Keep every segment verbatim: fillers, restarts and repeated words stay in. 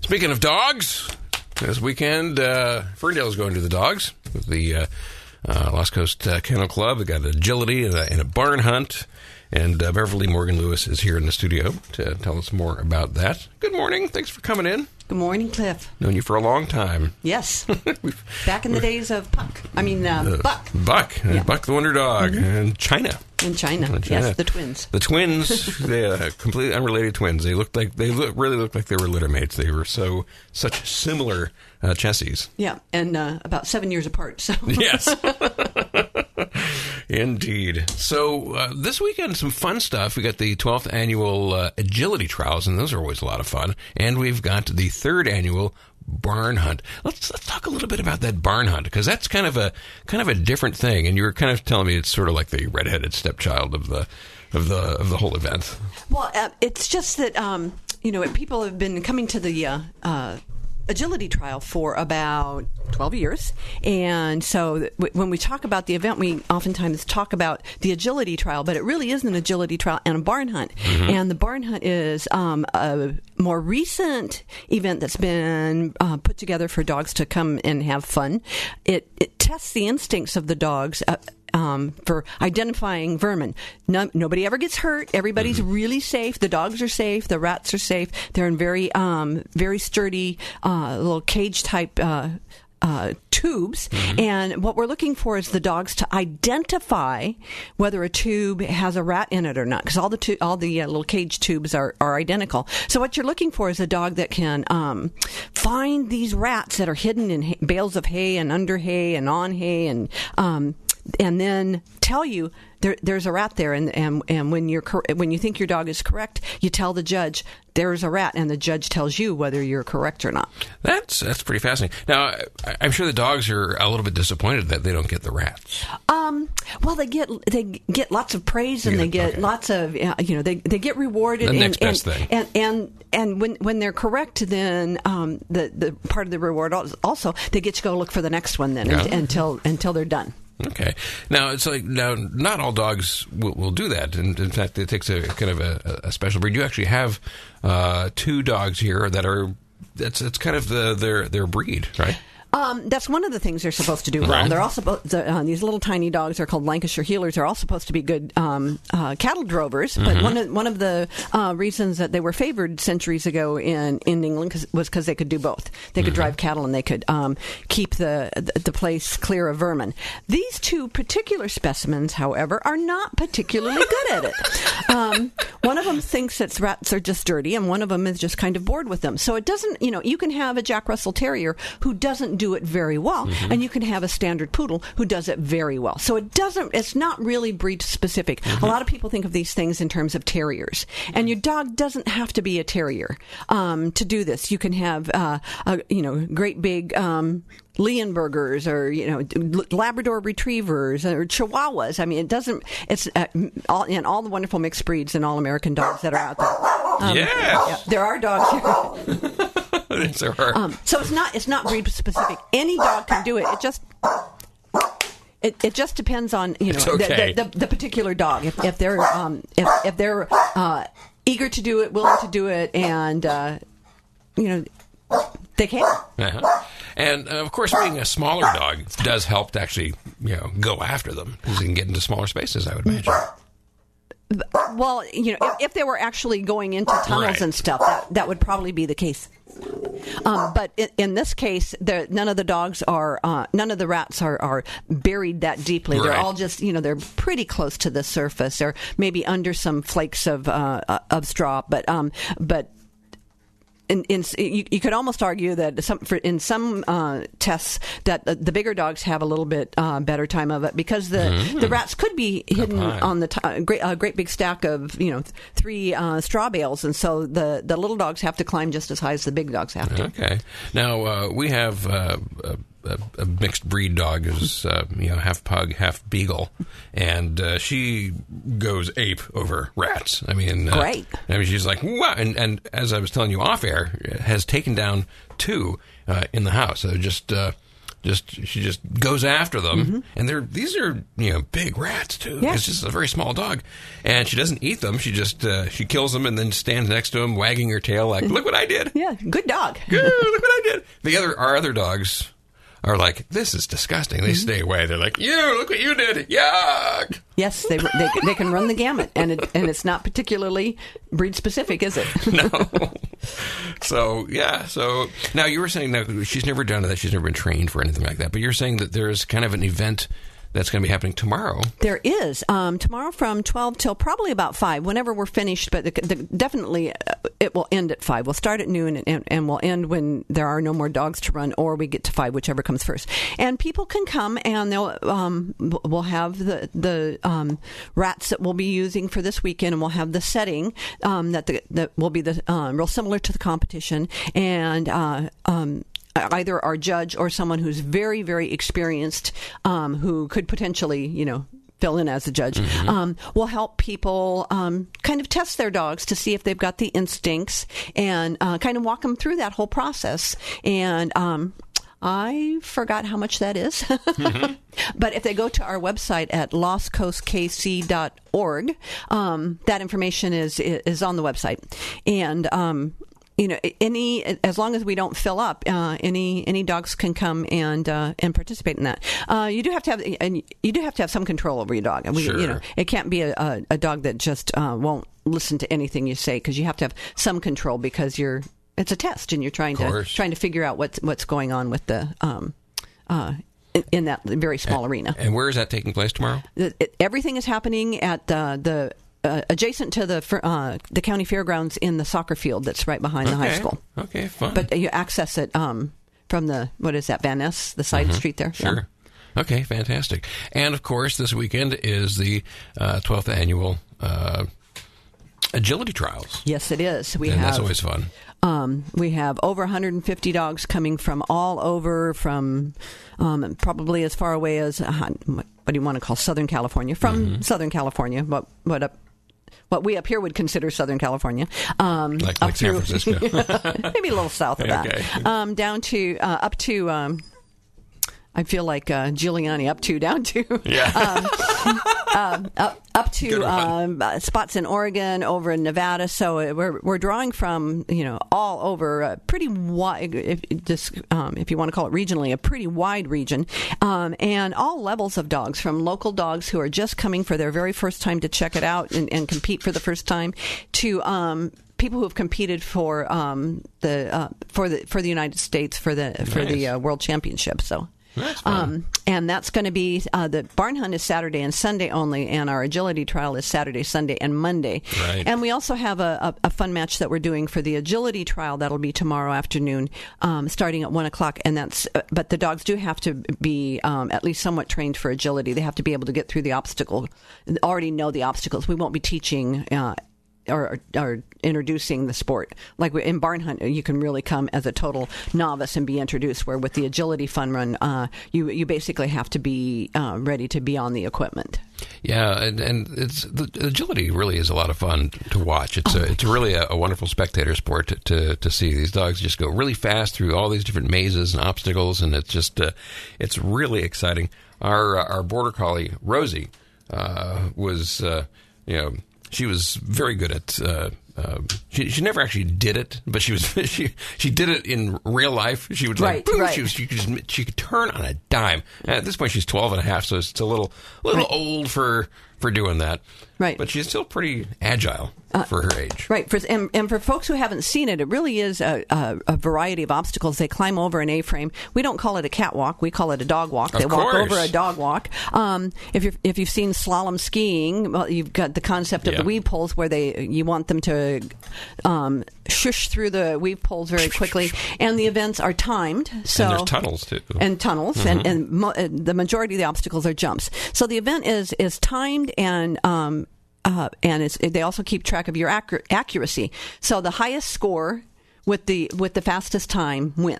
Speaking of dogs, this weekend, uh, Ferndale's going to the dogs with the uh, uh, Lost Coast uh, Kennel Club. They got agility and a, and a barn hunt. And uh, Beverly Morgan Lewis is here in the studio to tell us more about that. Good morning. Thanks for coming in. Good morning, Cliff. Known you for a long time. Yes. Back in the days of Puck. I mean, uh, uh, Buck. Buck. Yeah. Buck the Wonder Dog. Mm-hmm. And China. In China. In China. Yes, the twins. The twins. They uh, completely unrelated twins. They looked like they look, really looked like they were litter mates. They were so such similar uh, chessies. Yeah, and uh, about seven years apart. So yes. Indeed. So uh, this weekend, some fun stuff. We got the twelfth annual uh, agility trials, and those are always a lot of fun. And we've got the third annual barn hunt. Let's let's talk a little bit about that barn hunt, because that's kind of a kind of a different thing. And you were kind of telling me it's sort of like the redheaded stepchild of the of the of the whole event. Well, uh, it's just that um, you know people have been coming to the uh, uh, agility trial for about twelve years. And so th- when we talk about the event, we oftentimes talk about the agility trial, but it really is an agility trial and a barn hunt. Mm-hmm. And the barn hunt is um, a more recent event that's been uh, put together for dogs to come and have fun. It, it tests the instincts of the dogs uh, Um, for identifying vermin. No, nobody ever gets hurt. Everybody's mm-hmm. really safe. The dogs are safe. The rats are safe. They're in very, um, very sturdy uh, little cage type uh, uh, tubes. Mm-hmm. And what we're looking for is the dogs to identify whether a tube has a rat in it or not, because all the tu- all the uh, little cage tubes are, are identical. So what you're looking for is a dog that can um, find these rats that are hidden in hay- bales of hay and under hay and on hay and um, and then tell you there, there's a rat there, and, and and when you're cor- when you think your dog is correct, you tell the judge there's a rat, and the judge tells you whether you're correct or not. That's that's pretty fascinating. Now, I'm sure the dogs are a little bit disappointed that they don't get the rats. Um, well, they get they get lots of praise, and yeah, they get okay. lots of uh, you know they they get rewarded. The and, next best and, thing. And and and when when they're correct, then um, the the part of the reward also they get to go look for the next one then yeah. until until they're done. Okay. Now, it's like, now, not all dogs will, will do that. And in fact, it takes a kind of a, a special breed. You actually have uh, two dogs here that are, that's it's kind of the, their their breed, right? Um, that's one of the things they're supposed to do well. Right. They're also the, uh, these little tiny dogs are called Lancashire Heelers. Are all supposed to be good um, uh, cattle drovers. Mm-hmm. But one of one of the uh, reasons that they were favored centuries ago in in England cause, was because they could do both. They could mm-hmm. drive cattle and they could um, keep the, the the place clear of vermin. These two particular specimens, however, are not particularly good at it. Um, one of them thinks that rats are just dirty, and one of them is just kind of bored with them. So it doesn't, you know, you can have a Jack Russell Terrier who doesn't do it very well, mm-hmm. and you can have a standard poodle who does it very well. So it doesn't, it's not really breed specific. Mm-hmm. A lot of people think of these things in terms of terriers, and your dog doesn't have to be a terrier um, to do this. You can have, uh, a, you know, great big um, Leonbergers or, you know, Labrador Retrievers or Chihuahuas. I mean, it doesn't, it's uh, all, and all the wonderful mixed breeds and all American dogs that are out there. Um, yes. Yeah, there are dogs here. There are. Um, so it's not it's not breed specific. Any dog can do it. It just it, it just depends on, you know, okay. the, the, the particular dog. If, if they're um, if, if they're uh, eager to do it, willing to do it, and uh, you know, they can. Uh-huh. And, uh, of course, being a smaller dog does help to actually, you know, go after them, because you can get into smaller spaces, I would imagine. Well, you know, if, if they were actually going into tunnels right. and stuff, that, that would probably be the case. Um, but in, in this case, none of the dogs are, uh, none of the rats are, are buried that deeply. Right. They're all just, you know, they're pretty close to the surface, or maybe under some flakes of uh, of straw. But um, but. In, in, you, you could almost argue that some, for, in some uh, tests that the, the bigger dogs have a little bit uh, better time of it, because the, mm-hmm. the rats could be hidden on the t- great uh, great big stack of, you know, th- three uh, straw bales, and so the, the little dogs have to climb just as high as the big dogs have to. Okay. Now uh, we have uh, a, a, a mixed breed dog who's uh, you know, half pug, half beagle, and uh, she goes ape over rats. I mean, uh, great. I mean, she's like, wow, and and as I was telling you off air, has taken down two uh, in the house. So just uh, just she just goes after them, mm-hmm. and they're these are you know big rats too. Yeah. It's just a very small dog, and she doesn't eat them. She just uh, she kills them and then stands next to them, wagging her tail like, "Look what I did! Yeah, good dog. Good, look what I did." The other our other dogs are like, "This is disgusting." They mm-hmm. stay away. They're like, "You look what you did! Yuck!" Yes, they they they can run the gamut, and it, and it's not particularly breed specific, is it? No. So yeah. So now you were saying that she's never done that. She's never been trained for anything like that. But you're saying that there's kind of an event that's going to be happening tomorrow. There is. Um, tomorrow from twelve till probably about five, whenever we're finished, but the, the, definitely uh, it will end at five. We'll start at noon and, and we'll end when there are no more dogs to run, or we get to five, whichever comes first. And people can come and they'll um, we'll have the, the um, rats that we'll be using for this weekend, and we'll have the setting um, that, the, that will be the uh, real similar to the competition. And uh, um either our judge or someone who's very, very experienced, um, who could potentially, you know, fill in as a judge, mm-hmm. um, will help people um, kind of test their dogs to see if they've got the instincts, and uh, kind of walk them through that whole process. And um, I forgot how much that is. Mm-hmm. But if they go to our website at lost coast k c dot org, um, that information is is on the website. And um You know, any as long as we don't fill up, uh, any any dogs can come and uh, and participate in that. Uh, you do have to have and you do have to have some control over your dog. And we, sure. you know, it can't be a, a, a dog that just uh, won't listen to anything you say, because you have to have some control, because you're it's a test and you're trying to trying to figure out what's what's going on with the um uh. in that very small and, arena. And where is that taking place tomorrow? It, it, everything is happening at the the. Uh, adjacent to the uh, the county fairgrounds in the soccer field that's right behind okay. the high school. Okay, fun. But you access it um, from the, what is that, Van Ness, the side mm-hmm. street there? Sure. Yeah. Okay, fantastic. And, of course, this weekend is the uh, twelfth annual uh, agility trials. Yes, it is. We and have, that's always fun. Um, we have over one hundred fifty dogs coming from all over, from um, probably as far away as, uh, what do you want to call Southern California? From mm-hmm. Southern California, what, what up? What we up here would consider Southern California. Um, like like San Francisco. Maybe a little south of okay. that. Um, down to, uh, up to, um, I feel like uh, Giuliani, up to, down to. Yeah. um, um, up, up to um, spots in Oregon, over in Nevada. So we're we're drawing from, you know, all over, a pretty wide, if, just, um, if you want to call it regionally, a pretty wide region. Um, and all levels of dogs, from local dogs who are just coming for their very first time to check it out and, and compete for the first time, to um, people who have competed for um, the uh, for the for the United States for the for nice. the uh, World Championship. So. That's fun. Um, and that's going to be, uh, the barn hunt is Saturday and Sunday only, and our agility trial is Saturday, Sunday, and Monday. Right. And we also have a, a, a fun match that we're doing for the agility trial that'll be tomorrow afternoon, um, starting at one o'clock. And that's, uh, but the dogs do have to be um, at least somewhat trained for agility. They have to be able to get through the obstacle, already know the obstacles. We won't be teaching uh, or, or introducing the sport. Like in barn hunt, you can really come as a total novice and be introduced, where with the agility fun run, uh, you you basically have to be uh, ready to be on the equipment. Yeah, and, and it's the agility really is a lot of fun to watch. It's a, it's really a, a wonderful spectator sport to, to to see. These dogs just go really fast through all these different mazes and obstacles, and it's just uh, it's really exciting. Our our border collie Rosie uh, was uh, you know. She was very good at. Uh, uh, she she never actually did it, but she was she she did it in real life. She would like right, boom, right. she was she could just, she could turn on a dime. And at this point, she's twelve and a half, so it's a little little right. old for for doing that. Right, but she's still pretty agile uh, for her age. Right, for, and, and for folks who haven't seen it, it really is a, a, a variety of obstacles. They climb over an A-frame. We don't call it a catwalk; we call it a dog walk. Of they course. walk over a dog walk. Um, if you if you've seen slalom skiing, well, you've got the concept of yeah. the weave poles, where they you want them to um, shush through the weave poles very quickly, and the events are timed. So and there's tunnels too, and tunnels, mm-hmm. and and mo- the majority of the obstacles are jumps. So the event is is timed, and um, Uh, and it's, they also keep track of your accur- accuracy. So the highest score with the with the fastest time wins.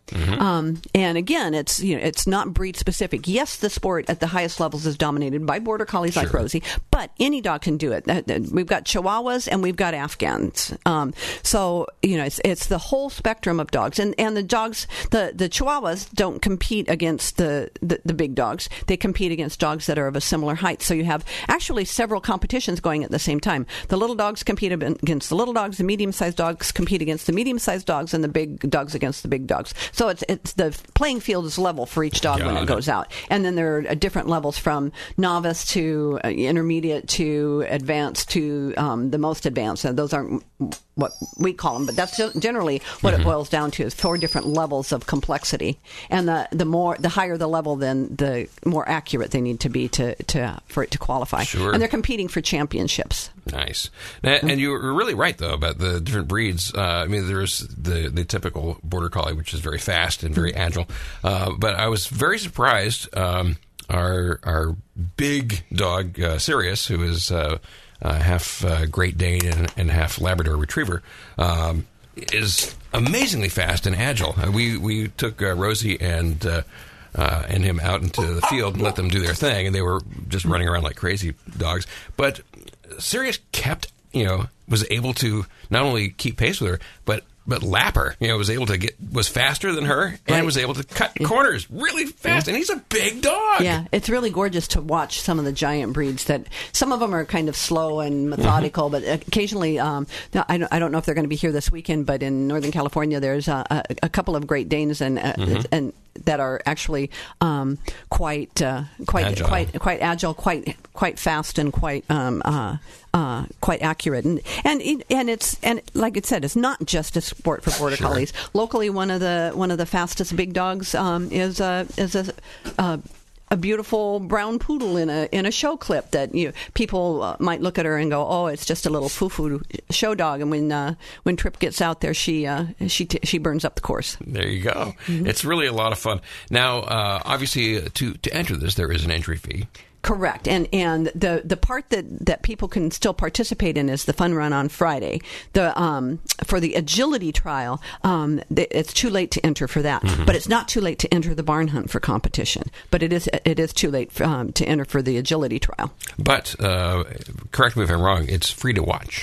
Mm-hmm. Um, and again, it's you know it's not breed specific. Yes, the sport at the highest levels is dominated by border collies sure. like Rosie, but any dog can do it. We've got Chihuahuas and we've got Afghans. Um, so you know it's it's the whole spectrum of dogs, and and the dogs the the Chihuahuas don't compete against the, the the big dogs. They compete against dogs that are of a similar height. So you have actually several competitions going at the same time. The little dogs compete against the little dogs. The medium-sized dogs compete against the medium-sized dogs, and the big dogs against the big dogs. So it's it's the playing field is level for each dog Got when it, it goes out. And then there are different levels from novice to uh, intermediate to advanced to um, the most advanced. And those aren't what we call them, but that's generally what mm-hmm. it boils down to is four different levels of complexity. And the the more the higher the level, then the more accurate they need to be to, to for it to qualify. Sure. And they're competing for championships. Nice. And, and you were really right, though, about the different breeds. Uh, I mean, there's the, the typical border collie, which is very fast and very agile. Uh, but I was very surprised. Um, our our big dog, uh, Sirius, who is uh, uh, half uh, Great Dane and, and half Labrador Retriever, um, is amazingly fast and agile. Uh, we we took uh, Rosie and uh, uh, and him out into the field and let them do their thing, and they were just running around like crazy dogs. But Sirius kept, you know, was able to not only keep pace with her, but but lap her. You know, was able to get was faster than her and right. was able to cut yeah. corners really fast. Yeah. And he's a big dog. Yeah, it's really gorgeous to watch some of the giant breeds. That some of them are kind of slow and methodical, mm-hmm. but occasionally, um, I don't, I don't know if they're going to be here this weekend, but in Northern California, there's a, a, a couple of Great Danes and uh, mm-hmm. and that are actually um, quite uh, quite agile. quite quite agile, quite quite fast, and quite. Um, uh, Uh, quite accurate, and and it, and it's and like it said, it's not just a sport for border sure. collies. Locally, one of the one of the fastest big dogs um, is a is a. a a beautiful brown poodle in a in a show clip that you people uh, might look at her and go, oh, it's just a little foo-foo show dog. And when uh, when Tripp gets out there, she uh, she t- she burns up the course. There you go. Mm-hmm. It's really a lot of fun. Now, uh, obviously, to to enter this, there is an entry fee. Correct, and and the, the part that, that people can still participate in is the fun run on Friday. The um, for the agility trial, um, it's too late to enter for that, mm-hmm. but it's not too late to enter the barn hunt for competition. But it is it is too late for, um, to enter for the agility trial. But uh, correct me if I'm wrong. It's free to watch.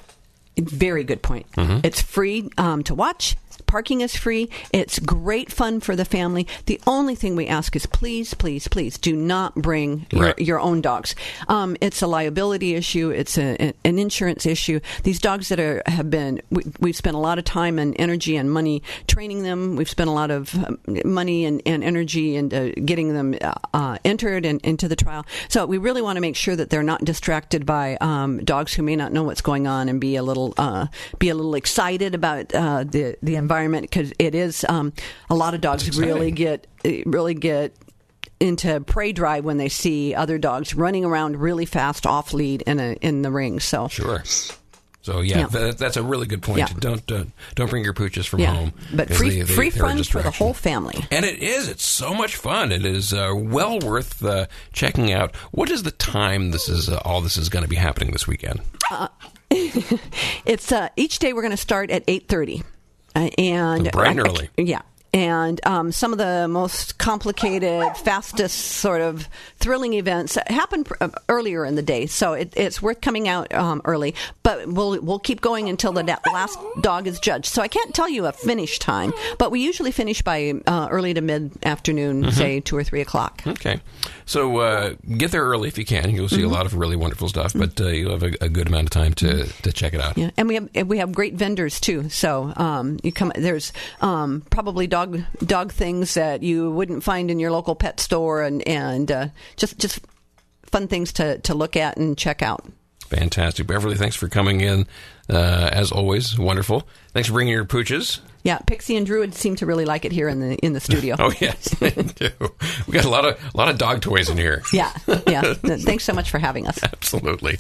Very good point. Mm-hmm. It's free um, to watch. Parking is free. It's great fun for the family. The only thing we ask is please, please, please do not bring your, right. your own dogs. Um, it's a liability issue. It's a, an insurance issue. These dogs that are have been, we, we've spent a lot of time and energy and money training them. We've spent a lot of money and, and energy into getting them uh, entered and into the trial. So we really want to make sure that they're not distracted by um, dogs who may not know what's going on and be a little uh, be a little excited about uh, the the environment. Because it is um, a lot of dogs really get really get into prey drive when they see other dogs running around really fast off lead in a in the ring. So sure. So yeah, yeah. That, that's a really good point. Yeah. Don't uh, don't bring your pooches from yeah. home. But free they, they, free fun for the whole family. And it is. It's so much fun. It is uh, well worth uh, checking out. What is the time this is uh, all this is going to be happening this weekend? Uh, it's uh, each day we're going to start at eight thirty. Uh, and bright and early. I, yeah. And um, some of the most complicated, fastest sort of thrilling events happen pr- earlier in the day, so it, it's worth coming out um, early. But we'll we'll keep going until the da- last dog is judged. So I can't tell you a finish time, but we usually finish by uh, early to mid afternoon, mm-hmm. say two or three o'clock. Okay, so uh, get there early if you can. You'll see mm-hmm. a lot of really wonderful stuff, mm-hmm. but uh, you'll have a, a good amount of time to, to check it out. Yeah, and we have we have great vendors too. So um, you come there's um, probably dog. Dog, dog things that you wouldn't find in your local pet store, and and uh, just just fun things to, to look at and check out. Fantastic, Beverly. Thanks for coming in. Uh, as always, wonderful. Thanks for bringing your pooches. Yeah, Pixie and Druid seem to really like it here in the in the studio. Oh yes, they do. We got a lot of a lot of dog toys in here. Yeah, yeah. Thanks so much for having us. Absolutely.